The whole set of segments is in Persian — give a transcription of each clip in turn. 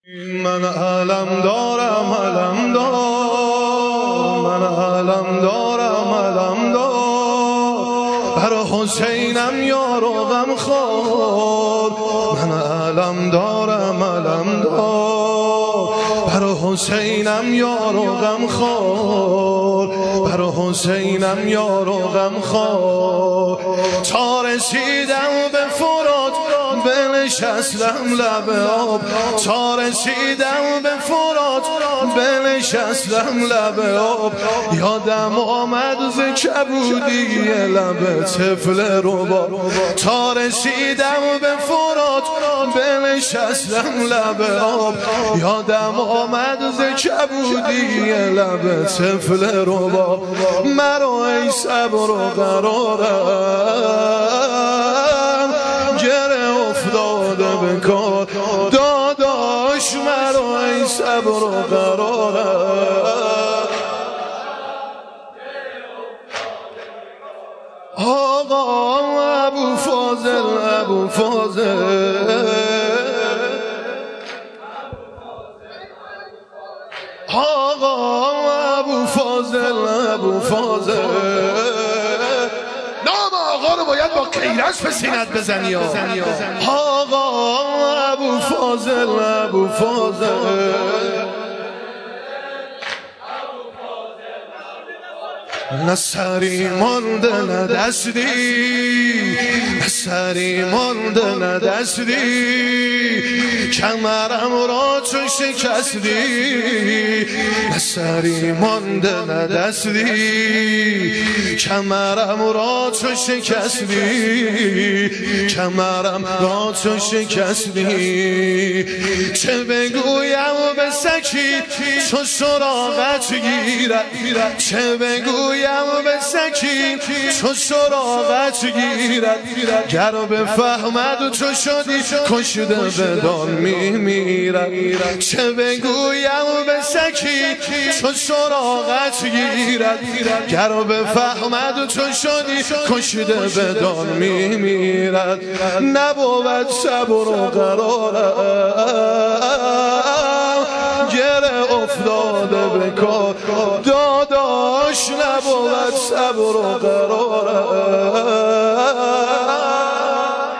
من علم دارم علم دار، من علم دارم علم دار، بر حسینم یار و غم خور. من علم دارم علم دار، بر حسینم یار و غم خور، بر حسینم یار و غم خور. تا رسیدم به فرات بنشستم لب آب، تا رسیدم به فرات بنشستم لب آب. یادم آمد ز کبودی لب طفل رباب، تا رسیدم به فرات بنشستم لب آب. یادم آمد ز کبودی لب طفل رباب. مرا ای صبر و قرارم گره افتاده به کار، داداش مرا ای صبر و قرارم. آقا ابو فاضل ابو فاضل، آقا ابو فاضل ابو فاضل. نام آقا رو باید با غیرت به سینت بزنی. آقا ابو فاضل ابو فاضل، نه سری مانده نه دستی، نه سری مانده نه دستی، کمرم را تو شکستی. نه سری مانده نه دستی، کمرم را تو شکستی، کمرم را تو شکستی. چه بگویم به سکی چو سراغت گیرد، چه بگویم به سکین چو سراغت گیرد. گر بفهمد تو شدی کشته بدان میمیرد. چه بگویم به سکین چو سراغت گیرد. گر بفهمد تو شدی کشته بدان میمیرد. نبود صبر و قرارم گره افتاده به کار، داداش نبود صبر و قرارم.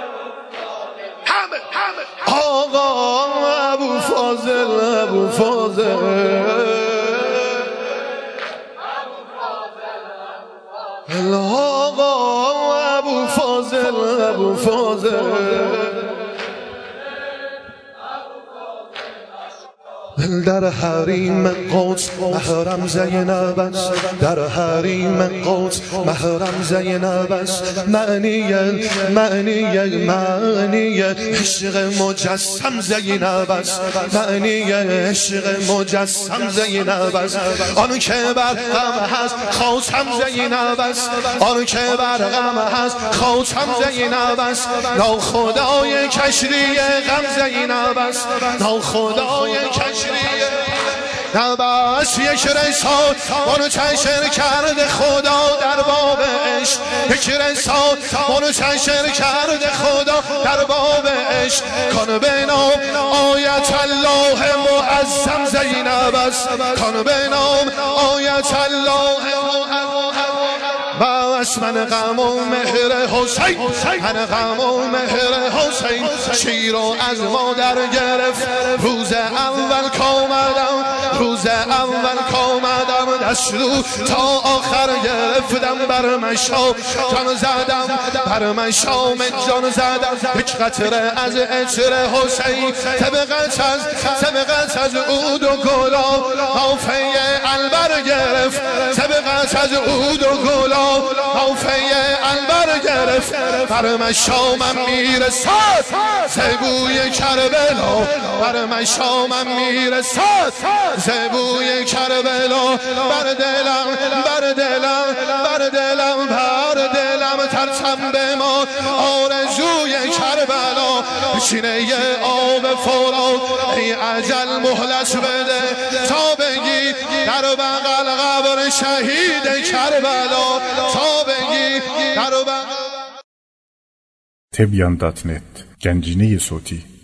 آقا ابو فاضل ابو فاضل، آقا ابو فاضل ابو فاضل. در حریم قدس محرم زینب است، در حریم قدس محرم زینب است. معنی عشق مجسم زینب است، معنی عشق مجسم زینب است. آن که بر غم هست خاتم زینب است، آن که بر غم هست خاتم زینب است. ناخدای کشتی غم زینب است، ناخدای کشتی نباس. یک رسال منتشر کرده خدا در باب عشق، یک رسال منتشر کرده خدا در باب عشق. کان به نام آیت الله معظم زینب است، کان به نام آیت الله بس. من غم و مهر حسین، من غم و مهر حسین. شیر و از مادر گرفت روز اول کامدم، روز اول کامدم. دستو تا آخر گرفتم بر مشام جان زدم، بر مشام جان زدم. یک قطره از عطر حسین طبقت از عود و گلاب. حافه البر گرفت طبقت از عود و گلاب، حافه البر گرفت. بر مشامم میرسد زبوی کربلا، بر مشامم میرسد زبوی کربلا. بر دلم بر دلم بر دلم بر دلم ترسم به ما آرزوی کربلا. سینه آب فرات ای اجل مهلت بده تا بگی در بغل قبر شهید کربلا، تا بگی در بغل. Tebyan.net Gencine Soti